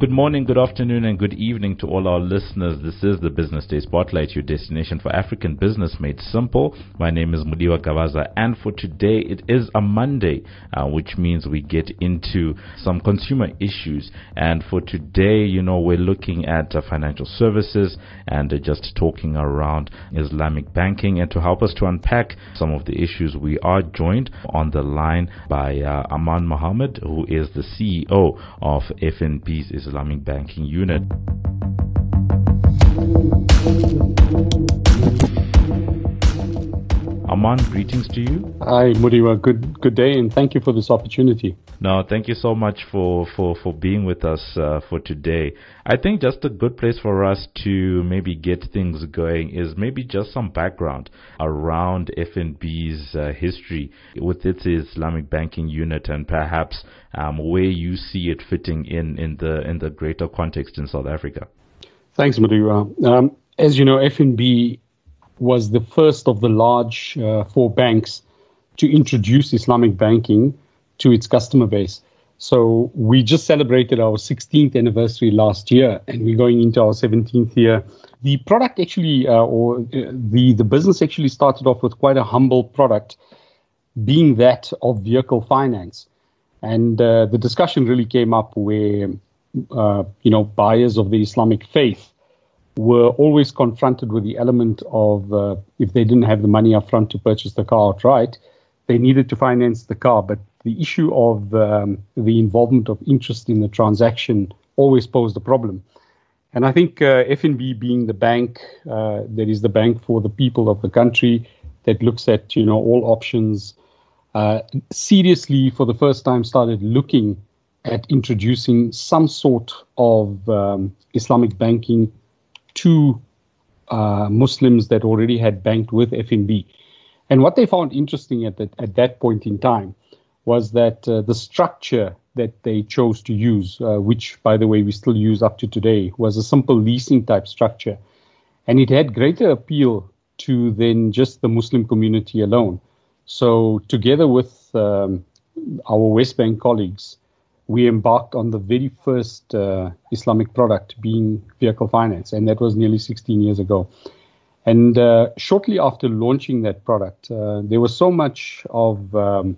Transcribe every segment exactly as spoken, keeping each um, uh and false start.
Good morning, good afternoon, and good evening to all our listeners. This is the Business Day Spotlight, your destination for African business made simple. My name is Mudiwa Gavaza, and for today, it is a Monday, uh, which means we get into some consumer issues. And for today, you know, we're looking at uh, financial services and uh, just talking around Islamic banking. And to help us to unpack some of the issues, we are joined on the line by uh, Aman Mohammed, who is the C E O of F N B's Islamic banking unit. Aman, greetings to you. Hi, Mudiwa. Good good day, and thank you for this opportunity. No, thank you so much for, for, for being with us uh, for today. I think just a good place for us to maybe get things going is maybe just some background around F N B's uh, history with its Islamic banking unit, and perhaps um, where you see it fitting in in the in the greater context in South Africa. Thanks, Mudiwa. Um, as you know, F N B was the first of the large uh, four banks to introduce Islamic banking to its customer base. So we just celebrated our sixteenth anniversary last year, and we're going into our seventeenth year. The product actually, uh, or uh, the, the business actually started off with quite a humble product, being that of vehicle finance. And uh, the discussion really came up where, uh, you know, buyers of the Islamic faith were always confronted with the element of uh, if they didn't have the money up front to purchase the car outright, they needed to finance the car. But the issue of um, the involvement of interest in the transaction always posed a problem. And I think uh, F N B, being the bank uh, that is the bank for the people of the country, that looks at, you know, all options, uh, seriously for the first time started looking at introducing some sort of um, Islamic banking to uh, Muslims that already had banked with F N B. And what they found interesting at that, at that point in time was that uh, the structure that they chose to use, uh, which, by the way, we still use up to today, was a simple leasing type structure. And it had greater appeal to then just the Muslim community alone. So together with um, our West Bank colleagues, we embarked on the very first uh, Islamic product, being vehicle finance, and that was nearly sixteen years ago. And uh, shortly after launching that product, uh, there was so much of um,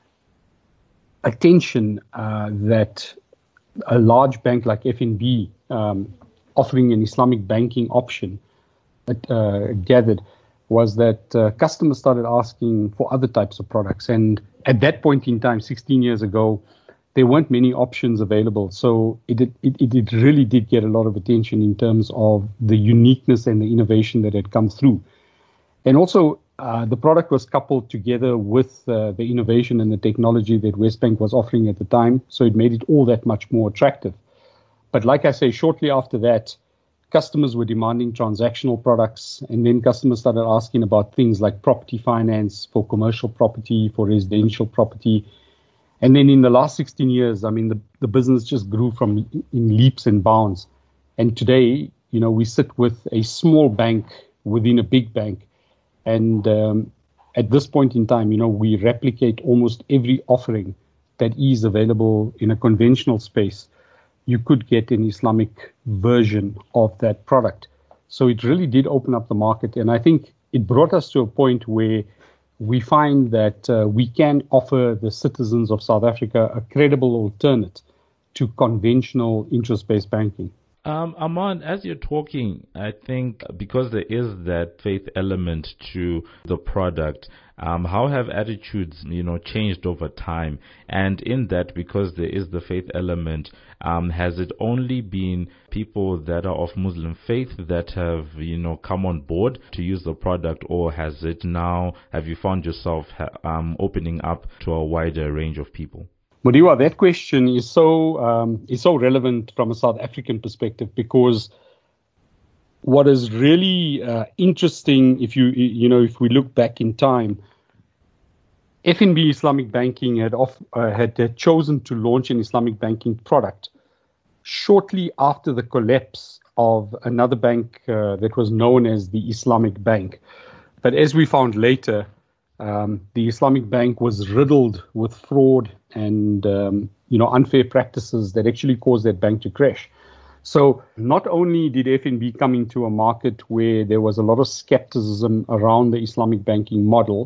attention uh, that a large bank like F N B um, offering an Islamic banking option that, uh, gathered was that uh, customers started asking for other types of products. And at that point in time, sixteen years ago, there weren't many options available. So it, it, it, it really did get a lot of attention in terms of the uniqueness and the innovation that had come through. And also, uh, the product was coupled together with uh, the innovation and the technology that Westbank was offering at the time. So it made it all that much more attractive. But like I say, shortly after that, customers were demanding transactional products. And then customers started asking about things like property finance for commercial property, for residential property. And then in the last sixteen years, I mean, the, the business just grew from in leaps and bounds. And today, you know, we sit with a small bank within a big bank. And um, at this point in time, you know, we replicate almost every offering that is available in a conventional space. You could get an Islamic version of that product. So it really did open up the market. And I think it brought us to a point where we find that uh, we can offer the citizens of South Africa a credible alternate to conventional interest-based banking. Um, Aman, as you're talking, I think because there is that faith element to the product, um, how have attitudes, you know, changed over time? And in that, because there is the faith element, um, has it only been people that are of Muslim faith that have, you know, come on board to use the product, or has it now, have you found yourself ha- um, opening up to a wider range of people? Mudiwa, that question is so um, is so relevant from a South African perspective, because what is really uh, interesting, if you you know if we look back in time, F N B Islamic Banking had off, uh, had, had chosen to launch an Islamic banking product shortly after the collapse of another bank uh, that was known as the Islamic Bank. But as we found later, um, the Islamic Bank was riddled with fraud and um, you know unfair practices that actually caused that bank to crash. So not only did F N B come into a market where there was a lot of skepticism around the Islamic banking model,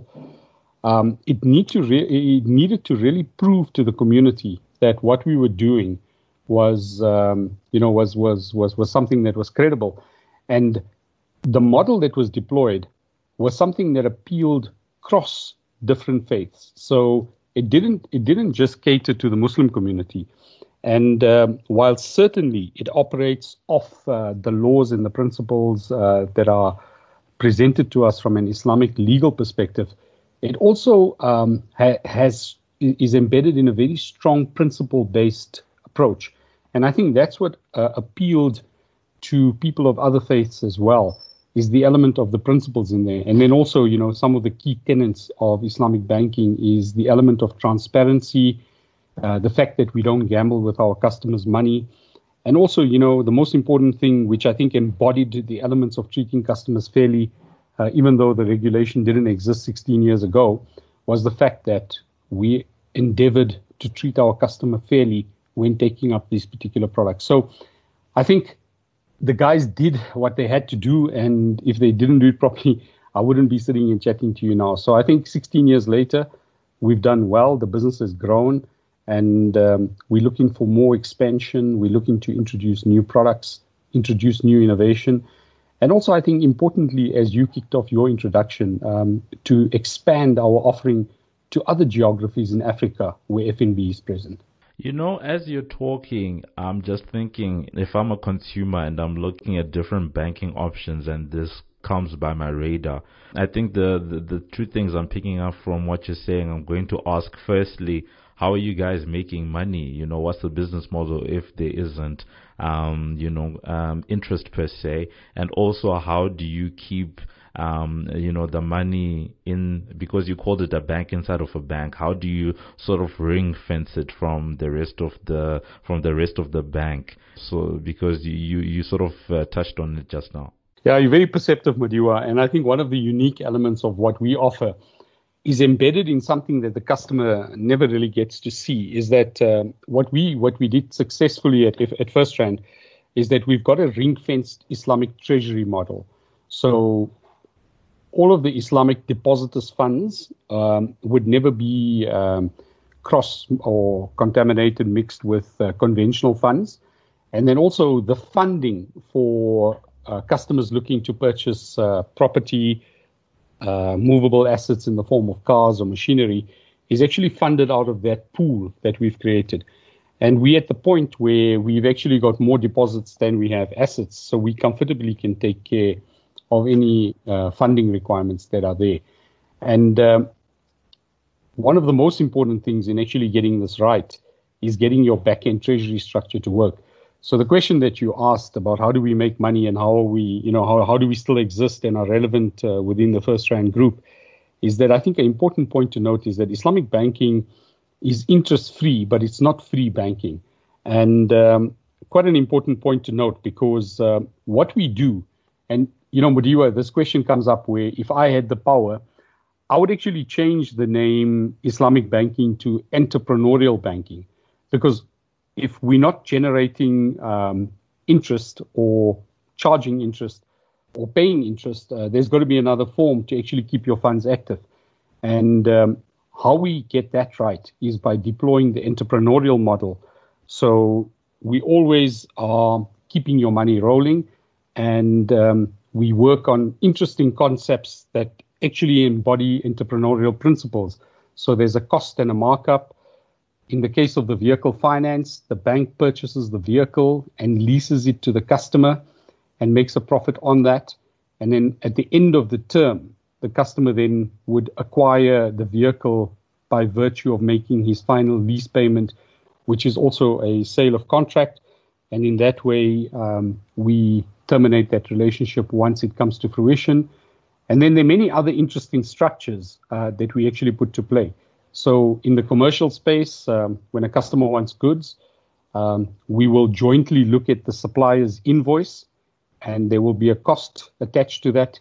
um, it, need to re- it needed to really prove to the community that what we were doing was, um, you know, was, was was was something that was credible, and the model that was deployed was something that appealed across different faiths. So it didn't it didn't just cater to the Muslim community. And um, while certainly it operates off uh, the laws and the principles uh, that are presented to us from an Islamic legal perspective, it also um, ha- has is embedded in a very strong principle-based approach. And I think that's what uh, appealed to people of other faiths as well, is the element of the principles in there. And then also, you know, some of the key tenets of Islamic banking is the element of transparency, Uh, the fact that we don't gamble with our customers' money. And also, you know, the most important thing, which I think embodied the elements of treating customers fairly, uh, even though the regulation didn't exist sixteen years ago, was the fact that we endeavored to treat our customer fairly when taking up these particular products. So I think the guys did what they had to do. And if they didn't do it properly, I wouldn't be sitting and chatting to you now. So I think sixteen years later, we've done well. The business has grown. And um, we're looking for more expansion. We're looking to introduce new products, introduce new innovation. And also, I think, importantly, as you kicked off your introduction, um, to expand our offering to other geographies in Africa where F N B is present. You know, as you're talking, I'm just thinking, if I'm a consumer and I'm looking at different banking options and this comes by my radar, I think the, the, the two things I'm picking up from what you're saying, I'm going to ask firstly, how are you guys making money? You know, what's the business model if there isn't, um, you know, um, interest per se? And also, how do you keep, um, you know, the money in, because you called it a bank inside of a bank, how do you sort of ring fence it from the rest of the, from the rest of the bank? So, because you, you, you sort of uh, touched on it just now. Yeah, you're very perceptive, Madiwa. And I think one of the unique elements of what we offer is embedded in something that the customer never really gets to see, is that um, what we what we did successfully at, at FirstRand is that we've got a ring-fenced Islamic treasury model. So all of the Islamic depositors' funds um, would never be um, cross or contaminated, mixed with uh, conventional funds. And then also the funding for uh, customers looking to purchase uh, property, Uh, movable assets in the form of cars or machinery, is actually funded out of that pool that we've created. And we're at the point where we've actually got more deposits than we have assets, so we comfortably can take care of any uh, funding requirements that are there. And um, one of the most important things in actually getting this right is getting your back-end treasury structure to work. So the question that you asked about how do we make money and how are we, you know, how, how do we still exist and are relevant uh, within the FirstRand group, is that I think an important point to note is that Islamic banking is interest-free, but it's not free banking. And um, quite an important point to note, because uh, what we do, and, you know, Madiwa, this question comes up where if I had the power, I would actually change the name Islamic banking to entrepreneurial banking, because if we're not generating um, interest or charging interest or paying interest, uh, there's got to be another form to actually keep your funds active. And um, how we get that right is by deploying the entrepreneurial model. So we always are keeping your money rolling, and um, we work on interesting concepts that actually embody entrepreneurial principles. So there's a cost and a markup. In the case of the vehicle finance, the bank purchases the vehicle and leases it to the customer and makes a profit on that. And then at the end of the term, the customer then would acquire the vehicle by virtue of making his final lease payment, which is also a sale of contract. And in that way, um, we terminate that relationship once it comes to fruition. And then there are many other interesting structures uh, that we actually put to play. So in the commercial space, um, when a customer wants goods, um, we will jointly look at the supplier's invoice, and there will be a cost attached to that.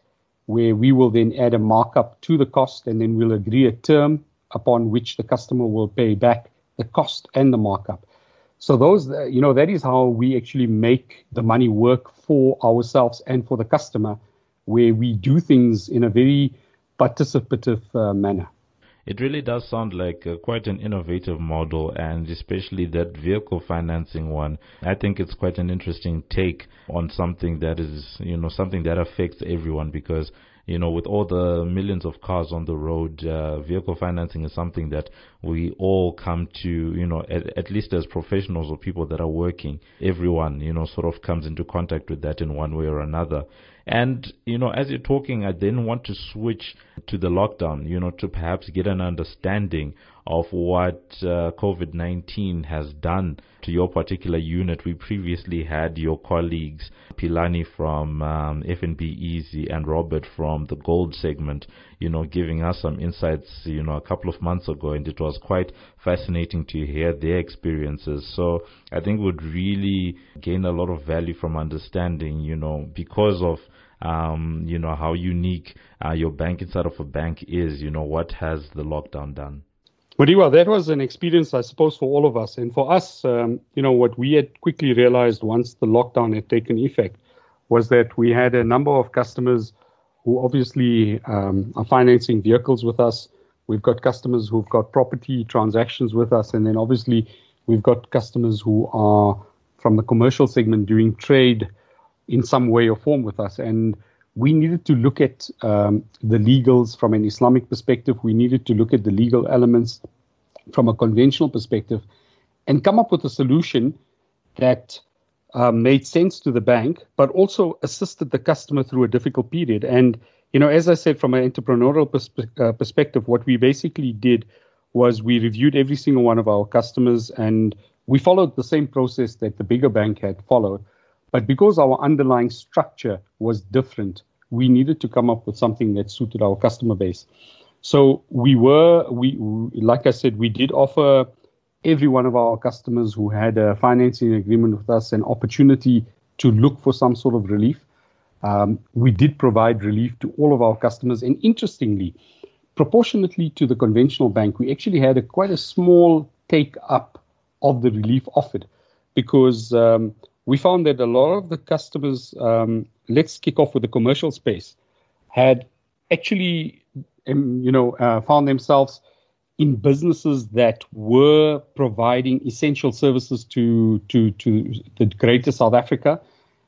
where we will then add a markup to the cost, and then we'll agree a term upon which the customer will pay back the cost and the markup. So those, uh, you know, that is how we actually make the money work for ourselves and for the customer, where we do things in a very participative uh, manner. It really does sound like uh, quite an innovative model, and especially that vehicle financing one. I think it's quite an interesting take on something that is, you know, something that affects everyone, because, you know, with all the millions of cars on the road, uh, vehicle financing is something that we all come to, you know, at, at least as professionals or people that are working, everyone, you know, sort of comes into contact with that in one way or another. And, you know, as you're talking, I then want to switch to the lockdown, you know, to perhaps get an understanding of what uh, COVID nineteen has done to your particular unit. We previously had your colleagues, Pilani from um, F N B Easy and Robert from the Gold segment, you know, giving us some insights, you know, a couple of months ago, and it was quite fascinating to hear their experiences. So I think we'd really gain a lot of value from understanding, you know, because of um, you know, how unique uh, your bank inside of a bank is, you know, what has the lockdown done? Modiwa, that was an experience, I suppose, for all of us. And for us, um, you know, what we had quickly realized once the lockdown had taken effect was that we had a number of customers who obviously um, are financing vehicles with us. We've got customers who've got property transactions with us. And then obviously we've got customers who are from the commercial segment doing trade in some way or form with us. And we needed to look at um, the legals from an Islamic perspective. We needed to look at the legal elements from a conventional perspective and come up with a solution that uh, made sense to the bank, but also assisted the customer through a difficult period. And, you know, as I said, from an entrepreneurial perspe- uh, perspective, what we basically did was we reviewed every single one of our customers, and we followed the same process that the bigger bank had followed. But because our underlying structure was different, we needed to come up with something that suited our customer base. So we were, we like I said, we did offer every one of our customers who had a financing agreement with us an opportunity to look for some sort of relief. Um, we did provide relief to all of our customers. And interestingly, proportionately to the conventional bank, we actually had a quite a small take up of the relief offered, because um, we found that a lot of the customers, um, let's kick off with the commercial space, had actually, um, you know, uh, found themselves in businesses that were providing essential services to, to, to the greater South Africa.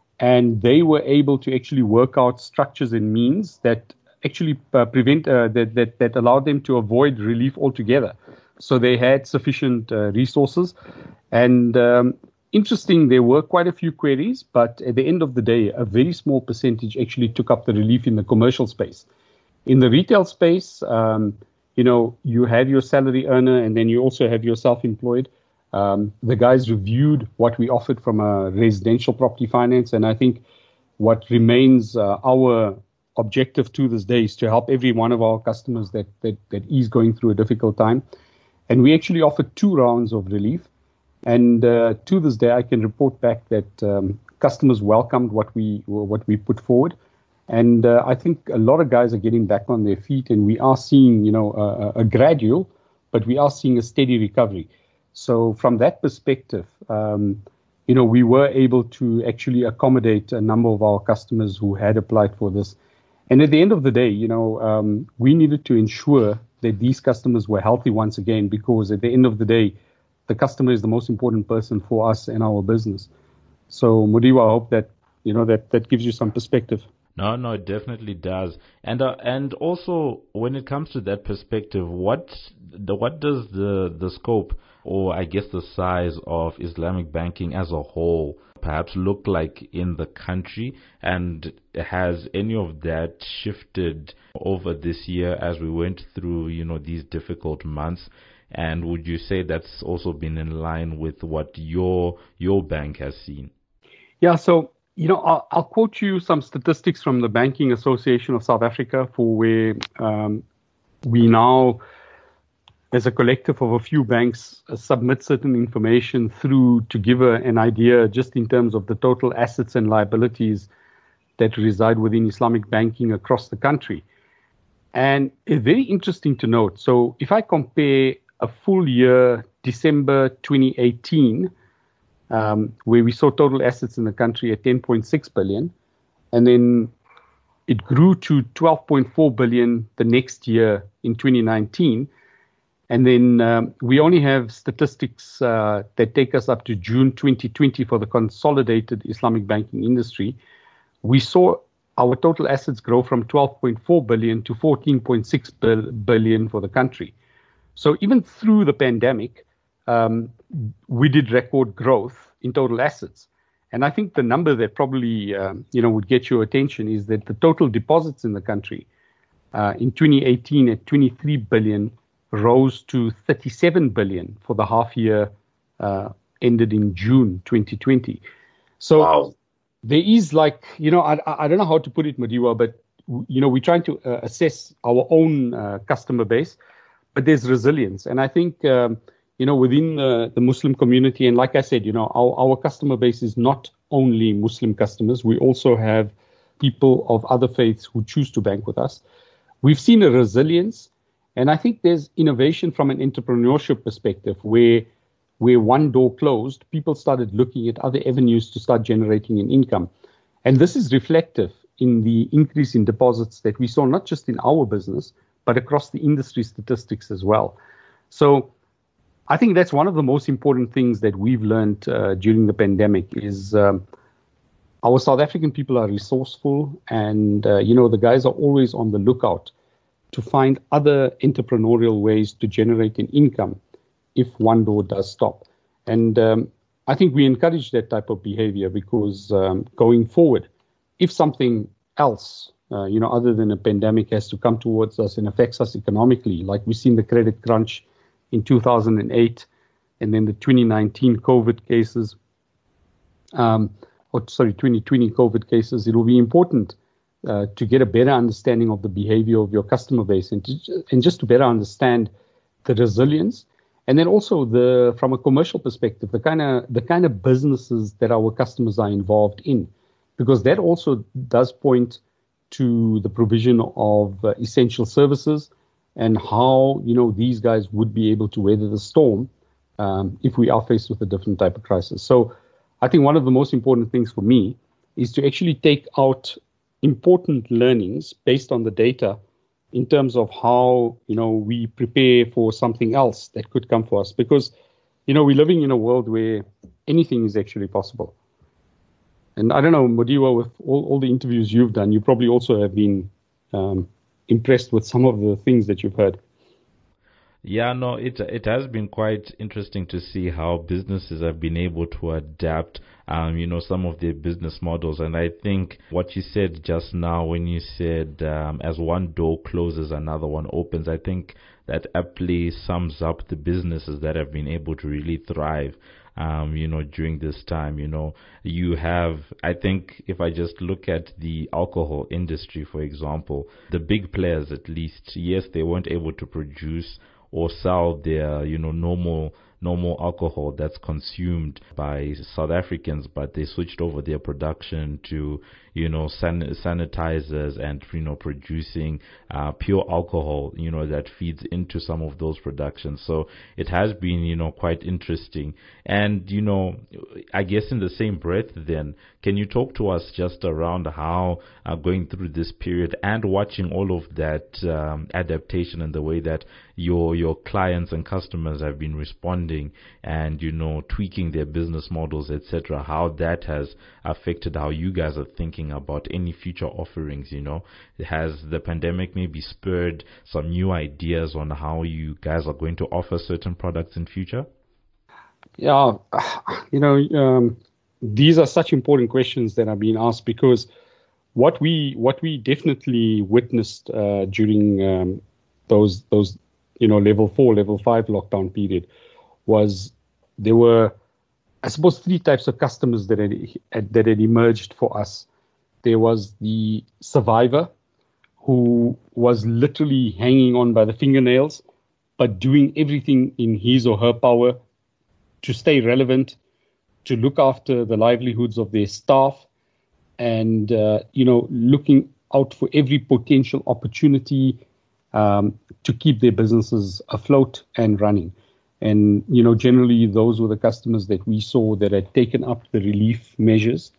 And they were able to actually work out structures and means that actually uh, prevent, uh, that, that, that allowed them to avoid relief altogether. So they had sufficient uh, resources. And um, interesting, there were quite a few queries, but at the end of the day, a very small percentage actually took up the relief in the commercial space. In the retail space, um, you know, you have your salary earner, and then you also have your self-employed. Um, the guys reviewed what we offered from a residential property finance, and I think what remains uh, our objective to this day is to help every one of our customers that, that, that is going through a difficult time. And we actually offered two rounds of relief. And uh, to this day, I can report back that um, customers welcomed what we what we put forward. And uh, I think a lot of guys are getting back on their feet, and we are seeing, you know, a, a gradual, but we are seeing a steady recovery. So from that perspective, um, you know, we were able to actually accommodate a number of our customers who had applied for this. And at the end of the day, you know, um, we needed to ensure that these customers were healthy once again, because at the end of the day, the customer is the most important person for us and our business. So, Modiwa, I hope that, you know, that, that gives you some perspective. No, no, it definitely does. And uh, and also, when it comes to that perspective, what the what does the the scope, or I guess the size of Islamic banking as a whole perhaps look like in the country? And has any of that shifted over this year as we went through, you know, these difficult months? And would you say that's also been in line with what your your bank has seen? Yeah, so, you know, I'll, I'll quote you some statistics from the Banking Association of South Africa, for where um, we now, as a collective of a few banks, uh, submit certain information through to give a, an idea just in terms of the total assets and liabilities that reside within Islamic banking across the country. And it's very interesting to note. So if I compare a full year, December twenty eighteen, um, where we saw total assets in the country at ten point six billion, and then it grew to twelve point four billion the next year in twenty nineteen. And then um, we only have statistics uh, that take us up to June twenty twenty for the consolidated Islamic banking industry. We saw our total assets grow from twelve point four billion to fourteen point six billion for the country. So even through the pandemic, um, we did record growth in total assets. And I think the number that probably um, you know would get your attention is that the total deposits in the country uh, in twenty eighteen at twenty-three billion rose to thirty-seven billion for the half year uh, ended in June twenty twenty. So wow. There is like, you know, I, I don't know how to put it, Madiwa, but, you know, we're trying to uh, assess our own uh, customer base, but there's resilience. And I think, um, you know, within the, the Muslim community, and like I said, you know, our, our customer base is not only Muslim customers. We also have people of other faiths who choose to bank with us. We've seen a resilience. And I think there's innovation from an entrepreneurship perspective where where one door closed, people started looking at other avenues to start generating an income. And this is reflective in the increase in deposits that we saw, not just in our business, but across the industry statistics as well. So I think that's one of the most important things that we've learned uh, during the pandemic is um, our South African people are resourceful and, uh, you know, the guys are always on the lookout to find other entrepreneurial ways to generate an income if one door does stop. And um, I think we encourage that type of behavior because um, going forward, if something else, uh, you know, other than a pandemic has to come towards us and affects us economically, like we've seen the credit crunch in two thousand eight and then the twenty nineteen COVID cases, um, or sorry, twenty twenty COVID cases, it will be important uh, to get a better understanding of the behavior of your customer base and, to, and just to better understand the resilience. And then also the from a commercial perspective, the kind of the kind of businesses that our customers are involved in, because that also does point to the provision of uh, essential services and how you know these guys would be able to weather the storm um, if we are faced with a different type of crisis. So I think one of the most important things for me is to actually take out important learnings based on the data in terms of how, you know, we prepare for something else that could come for us. Because, you know, we're living in a world where anything is actually possible. And I don't know, Madiwa, with all, all the interviews you've done, you probably also have been um, impressed with some of the things that you've heard. Yeah, no, it it has been quite interesting to see how businesses have been able to adapt, um, you know, some of their business models. And I think what you said just now when you said um, as one door closes, another one opens, I think that aptly sums up the businesses that have been able to really thrive. Um, you know, during this time, you know, you have, I think if I just look at the alcohol industry, for example, the big players at least, yes, they weren't able to produce or sell their, you know, normal normal alcohol that's consumed by South Africans, but they switched over their production to, you know, san- sanitizers and, you know, producing uh, pure alcohol, you know, that feeds into some of those productions. So it has been, you know, quite interesting. And, you know, I guess in the same breath then, can you talk to us just around how uh, going through this period and watching all of that um, adaptation and the way that your your clients and customers have been responding and, you know, tweaking their business models, et cetera, how that has affected how you guys are thinking about any future offerings, you know? Has the pandemic maybe spurred some new ideas on how you guys are going to offer certain products in future? Yeah, you know, um, these are such important questions that are being asked because what we what we definitely witnessed uh, during um, those those you know level four, level five lockdown period was there were, I suppose, three types of customers that had, that had emerged for us. There was the survivor who was literally hanging on by the fingernails, but doing everything in his or her power to stay relevant, to look after the livelihoods of their staff, and, uh, you know, looking out for every potential opportunity um, to keep their businesses afloat and running. And, you know, generally those were the customers that we saw that had taken up the relief measures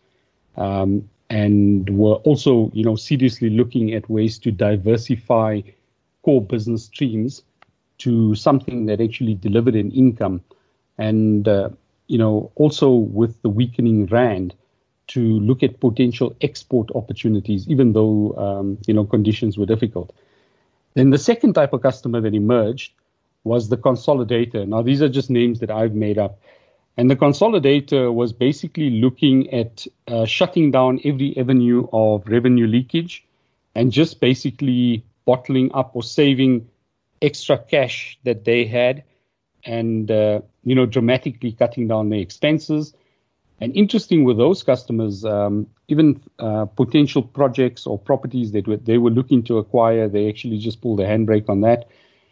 um, and were also, you know, seriously looking at ways to diversify core business streams to something that actually delivered an income. And, uh, you know, also with the weakening rand, to look at potential export opportunities, even though, um, you know, conditions were difficult. Then the second type of customer that emerged was the consolidator. Now, these are just names that I've made up. And the consolidator was basically looking at uh, shutting down every avenue of revenue leakage and just basically bottling up or saving extra cash that they had and, uh, you know, dramatically cutting down their expenses. And interesting with those customers, um, even uh, potential projects or properties that were, they were looking to acquire, they actually just pulled the handbrake on that.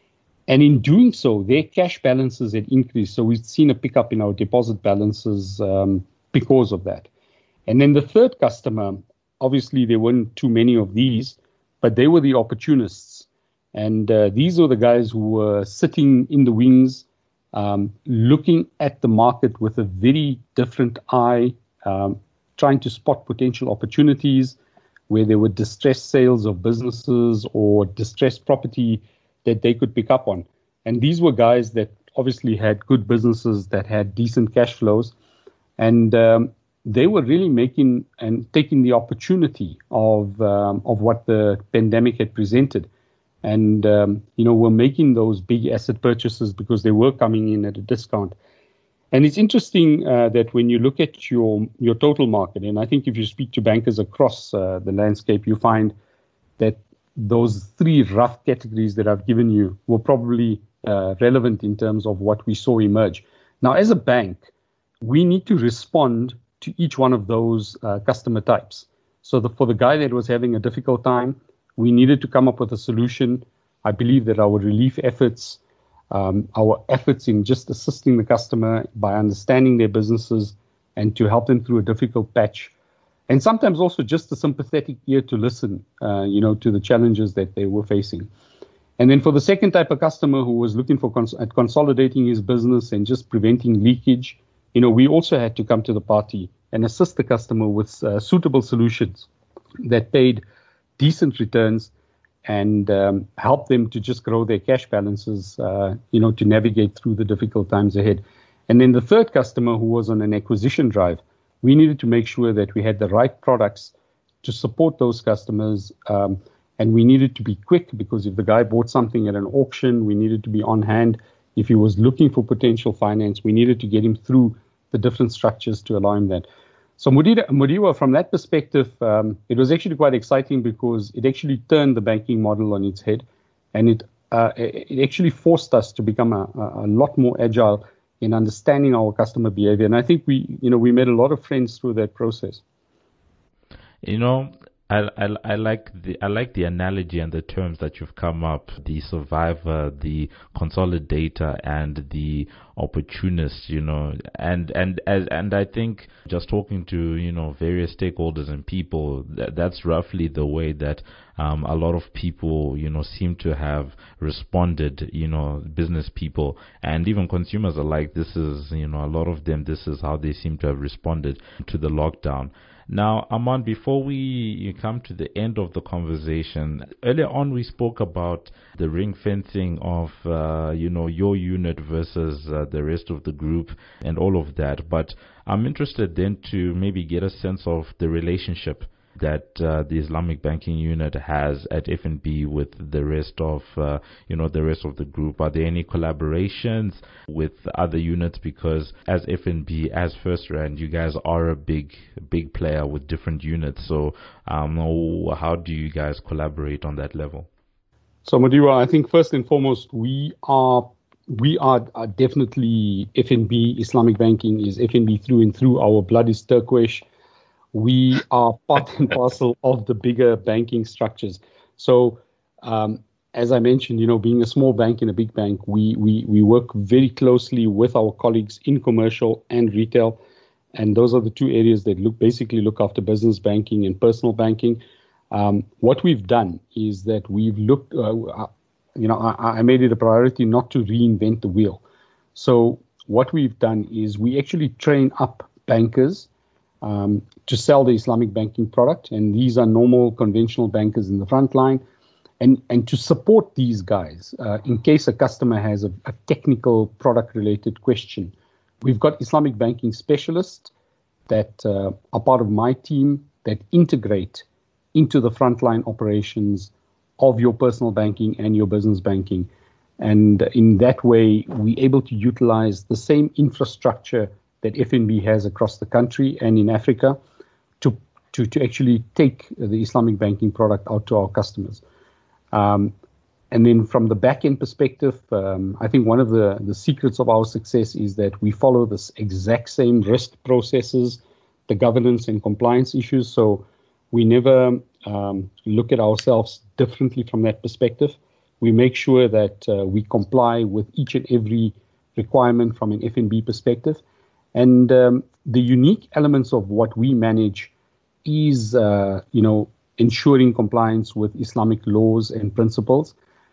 And in doing so, their cash balances had increased. So we've seen a pickup in our deposit balances um, because of that. And then the third customer, obviously there weren't too many of these, but they were the opportunists. And uh, these were the guys who were sitting in the wings, Um, looking at the market with a very different eye, um, trying to spot potential opportunities where there were distressed sales of businesses or distressed property that they could pick up on. And these were guys that obviously had good businesses that had decent cash flows. And um, they were really making and taking the opportunity of, um, of what the pandemic had presented. And, um, you know, we're making those big asset purchases because they were coming in at a discount. And it's interesting uh, that when you look at your your total market, and I think if you speak to bankers across uh, the landscape, you find that those three rough categories that I've given you were probably uh, relevant in terms of what we saw emerge. Now, as a bank, we need to respond to each one of those uh, customer types. So the, for the guy that was having a difficult time, we needed to come up with a solution. I believe that our relief efforts, um, our efforts in just assisting the customer by understanding their businesses and to help them through a difficult patch, and sometimes also just a sympathetic ear to listen, uh, you know, to the challenges that they were facing. And then for the second type of customer who was looking for cons- at consolidating his business and just preventing leakage, you know, we also had to come to the party and assist the customer with uh, suitable solutions that paid decent returns and um, help them to just grow their cash balances, uh, you know, to navigate through the difficult times ahead. And then the third customer who was on an acquisition drive, we needed to make sure that we had the right products to support those customers. Um, and we needed to be quick because if the guy bought something at an auction, we needed to be on hand. If he was looking for potential finance, we needed to get him through the different structures to allow him that. So Mudiwa, from that perspective, um, it was actually quite exciting because it actually turned the banking model on its head, and it uh, it actually forced us to become a, a lot more agile in understanding our customer behavior. And I think we, you know, we made a lot of friends through that process. You know, I, I, I like the I like the analogy and the terms that you've come up: the survivor, the consolidator, and the opportunist. You know, and and as and I think just talking to you know various stakeholders and people, that, that's roughly the way that um, a lot of people you know seem to have responded. You know, business people and even consumers alike. This is you know a lot of them. This is how they seem to have responded to the lockdown. Now, Aman, before we come to the end of the conversation, earlier on we spoke about the ring fencing of, uh, you know, your unit versus uh, the rest of the group and all of that. But I'm interested then to maybe get a sense of the relationship that uh, the Islamic banking unit has at F N B with the rest of, uh, you know, the rest of the group. Are there any collaborations with other units? Because as F N B, as FirstRand, you guys are a big, big player with different units. So um, how do you guys collaborate on that level? So Mudiwa, I think first and foremost, we are we are, are definitely F N B. Islamic banking is F N B through and through. Our blood is turquoise. We are part and parcel of the bigger banking structures. So, um, as I mentioned, you know, being a small bank in a big bank, we we we work very closely with our colleagues in commercial and retail. and those are the two areas that look basically look after business banking and personal banking. Um, what we've done is that we've looked, uh, you know, I, I made it a priority not to reinvent the wheel. So what we've done is we actually train up bankers um, to sell the Islamic banking product, and these are normal conventional bankers in the front line. And, and to support these guys, uh, in case a customer has a, a technical product-related question, we've got Islamic banking specialists that uh, are part of my team that integrate into the frontline operations of your personal banking and your business banking. And in that way, we're able to utilize the same infrastructure that F N B has across the country and in Africa to, to, to actually take the Islamic banking product out to our customers. Um, and then from the back-end perspective, um, I think one of the, the secrets of our success is that we follow this exact same risk processes, the governance and compliance issues. So we never um, look at ourselves differently from that perspective. We make sure that uh, we comply with each and every requirement from an F N B perspective. And um, the unique elements of what we manage is, uh, you know, ensuring compliance with Islamic laws and principles.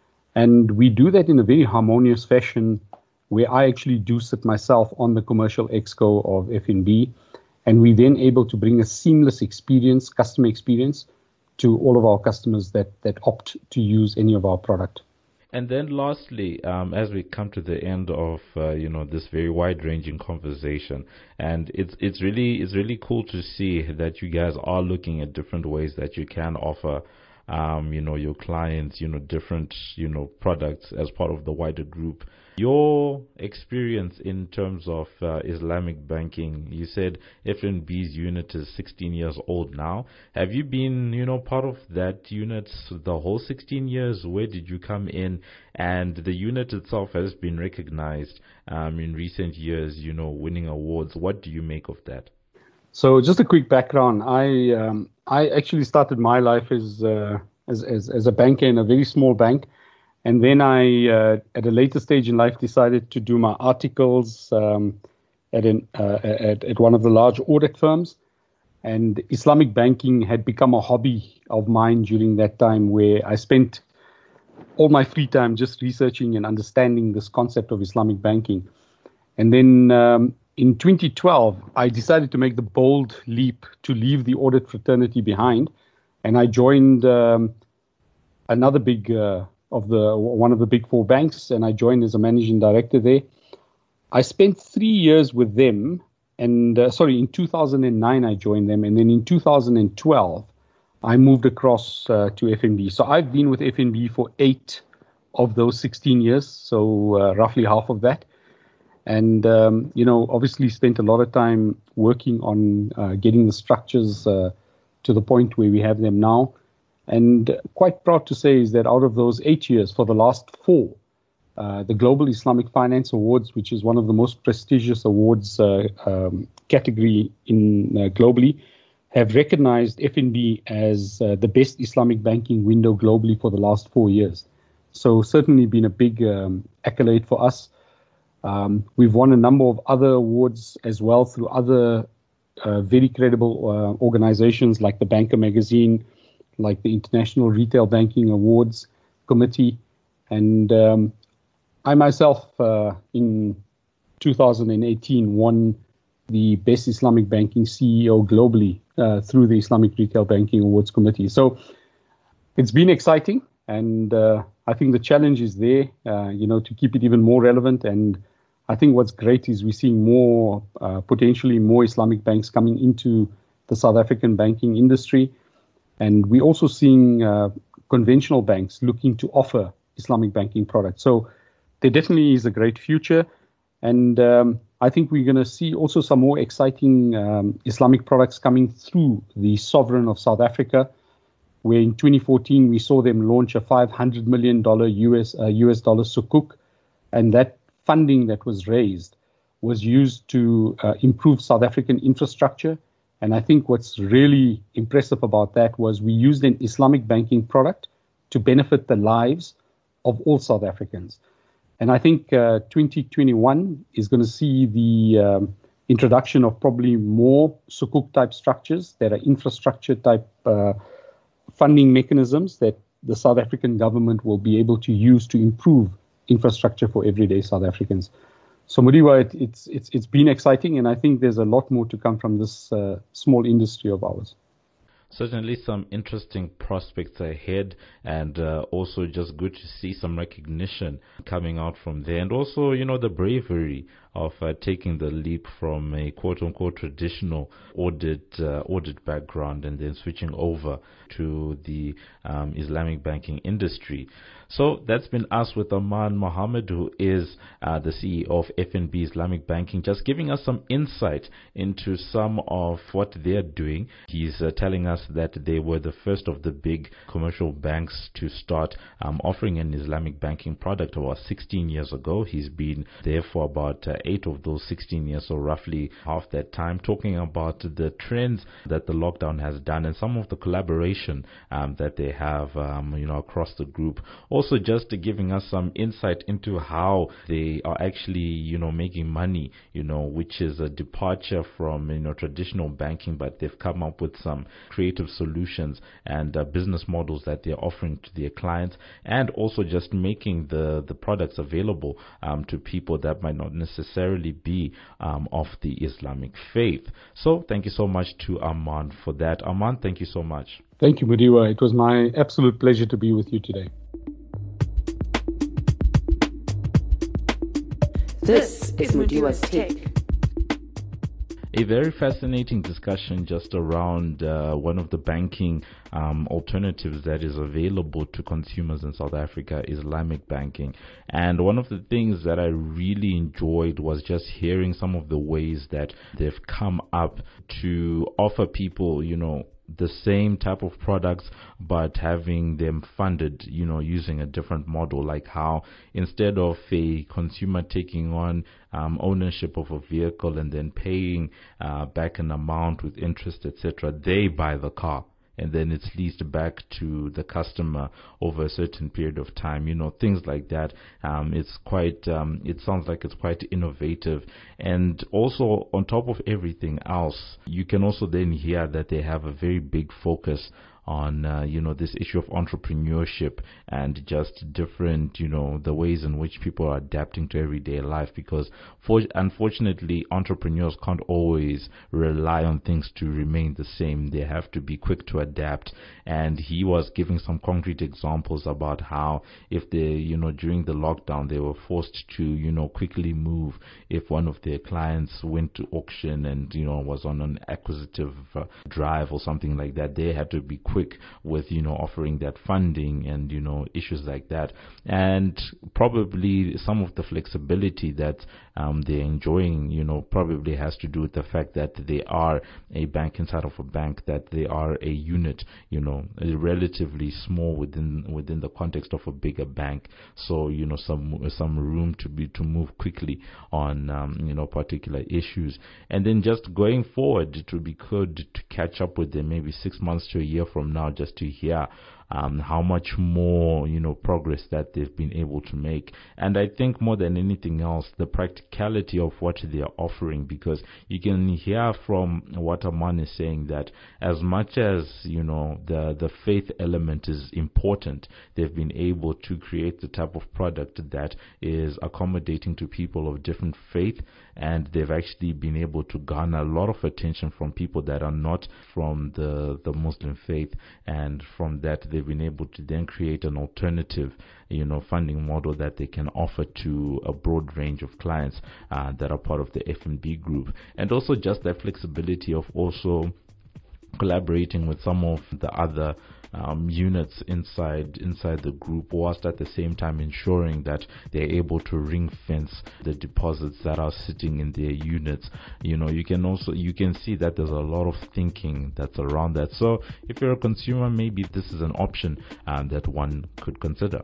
And we do that in a very harmonious fashion where I actually do sit myself on the commercial exco of F N B. And we're then able to bring a seamless experience, customer experience, to all of our customers that, that opt to use any of our product. And then lastly, um, as we come to the end of uh, you know this very wide-ranging conversation, and it's it's really it's really cool to see that you guys are looking at different ways that you can offer um, you know your clients you know different you know products as part of the wider group. Your experience in terms of uh, Islamic banking, you said F N B's unit is sixteen years old now. Have you been, you know, part of that unit the whole sixteen years? Where did you come in? And the unit itself has been recognized um, in recent years, you know, winning awards. What do you make of that? So just a quick background. I um, I actually started my life as, uh, as as as a banker in a very small bank. And then I, uh, at a later stage in life, decided to do my articles um, at, an, uh, at, at one of the large audit firms. And Islamic banking had become a hobby of mine during that time, where I spent all my free time just researching and understanding this concept of Islamic banking. And then um, in twenty twelve, I decided to make the bold leap to leave the audit fraternity behind. And I joined um, another big... Uh, of the one of the big four banks, and I joined as a managing director there. I spent three years with them, and uh, sorry, in two thousand nine I joined them, and then in two thousand twelve I moved across uh, to F N B. So I've been with F N B for eight of those sixteen years, so uh, roughly half of that. And um, you know, obviously spent a lot of time working on uh, getting the structures uh, to the point where we have them now. And quite proud to say is that out of those eight years, for the last four, uh, the Global Islamic Finance Awards, which is one of the most prestigious awards uh, um, category in uh, globally, have recognized F N B as uh, the best Islamic banking window globally for the last four years. So certainly been a big um, accolade for us. Um, we've won a number of other awards as well through other uh, very credible uh, organizations like the Banker Magazine, like the International Retail Banking Awards Committee. And um, I myself, uh, in two thousand eighteen, won the Best Islamic Banking C E O globally uh, through the Islamic Retail Banking Awards Committee. So it's been exciting, and uh, I think the challenge is there, uh, you know, to keep it even more relevant. And I think what's great is we're seeing more, uh, potentially more Islamic banks coming into the South African banking industry. And we're also seeing uh, conventional banks looking to offer Islamic banking products. So there definitely is a great future. And um, I think we're going to see also some more exciting um, Islamic products coming through the Sovereign of South Africa, where in twenty fourteen we saw them launch a five hundred million dollars U S, uh, U S dollar sukuk. And that funding that was raised was used to uh, improve South African infrastructure. And I think what's really impressive about that was we used an Islamic banking product to benefit the lives of all South Africans. And I think uh, twenty twenty-one is going to see the um, introduction of probably more sukuk type structures that are infrastructure type uh, funding mechanisms that the South African government will be able to use to improve infrastructure for everyday South Africans. So Mudiwa, it, it's it's it's been exciting, and I think there's a lot more to come from this uh, small industry of ours. Certainly some interesting prospects ahead, and uh, also just good to see some recognition coming out from there, and also, you know, the bravery of uh, taking the leap from a quote-unquote traditional audit uh, audit background and then switching over to the um, Islamic banking industry. So that's been us with Aman Mohammed, who is uh, the C E O of F N B Islamic Banking, just giving us some insight into some of what they're doing. He's uh, telling us that they were the first of the big commercial banks to start um, offering an Islamic banking product about sixteen years ago. He's been there for about uh, eight of those sixteen years, so roughly half that time, talking about the trends that the lockdown has done and some of the collaboration um, that they have um, you know, across the group. Also just giving us some insight into how they are actually, you know, making money, you know, which is a departure from, you know, traditional banking, but they've come up with some creative solutions and uh, business models that they're offering to their clients, and also just making the, the products available um, to people that might not necessarily be um, of the Islamic faith. So thank you so much to Aman for that. Aman, thank you so much. Thank you, Mudiwa. It was my absolute pleasure to be with you today. This is Mudiwa's Take. A very fascinating discussion just around uh, one of the banking um, alternatives that is available to consumers in South Africa, Islamic banking. And one of the things that I really enjoyed was just hearing some of the ways that they've come up to offer people, you know, the same type of products, but having them funded, you know, using a different model, like how instead of a consumer taking on um, ownership of a vehicle and then paying uh, back an amount with interest, et cetera, they buy the car and then it's leased back to the customer over a certain period of time, you know, things like that. Um, it's quite, um, it sounds like it's quite innovative. And also, on top of everything else, you can also then hear that they have a very big focus on, uh, you know, this issue of entrepreneurship and just different, you know, the ways in which people are adapting to everyday life, because for, unfortunately, entrepreneurs can't always rely on things to remain the same. They have to be quick to adapt. And he was giving some concrete examples about how if they, you know, during the lockdown, they were forced to, you know, quickly move. If one of their clients went to auction and, you know, was on an acquisitive uh, drive or something like that, they had to be quick quick with, you know, offering that funding and, you know, issues like that. And probably some of the flexibility that um, they're enjoying, you know, probably has to do with the fact that they are a bank inside of a bank, that they are a unit, you know, relatively small within within the context of a bigger bank. So, you know, some some room to be to move quickly on, um, you know, particular issues. And then just going forward, it would be good to catch up with them maybe six months to a year from now, just to hear um, how much more, you know, progress that they've been able to make. And I think more than anything else, the practicality of what they are offering, because you can hear from what Aman is saying that as much as, you know, the the faith element is important, they've been able to create the type of product that is accommodating to people of different faith, and they've actually been able to garner a lot of attention from people that are not from the the Muslim faith, and from that they've been able to then create an alternative, you know, funding model that they can offer to a broad range of clients uh, that are part of the F N B group. And also just that flexibility of also collaborating with some of the other Um, units inside inside the group, whilst at the same time ensuring that they're able to ring fence the deposits that are sitting in their units. You know, you can also you can see that there's a lot of thinking that's around that. So if you're a consumer, maybe this is an option um, that one could consider.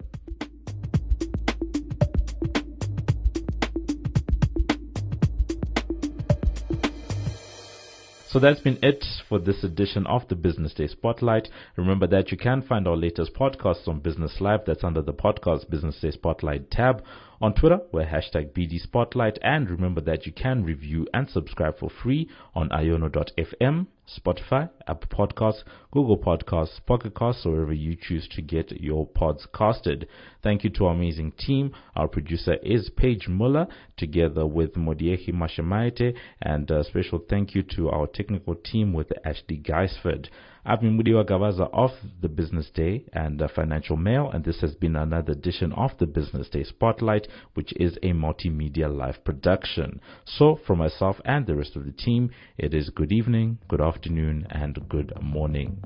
So that's been it for this edition of the Business Day Spotlight. Remember that you can find our latest podcasts on Business Live. That's under the podcast Business Day Spotlight tab. On Twitter, we're hashtag B D Spotlight. And remember that you can review and subscribe for free on iono dot f m, Spotify, Apple Podcasts, Google Podcasts, Pocket Casts, or wherever you choose to get your pods casted. Thank you to our amazing team. Our producer is Paige Muller, together with Modiehi Mashamaite, and a special thank you to our technical team with Ashley Geisford. I've been Mudiwa Gavaza of the Business Day and uh, Financial Mail, and this has been another edition of the Business Day Spotlight, which is a multimedia live production. So, from myself and the rest of the team, it is good evening, good afternoon, and good morning.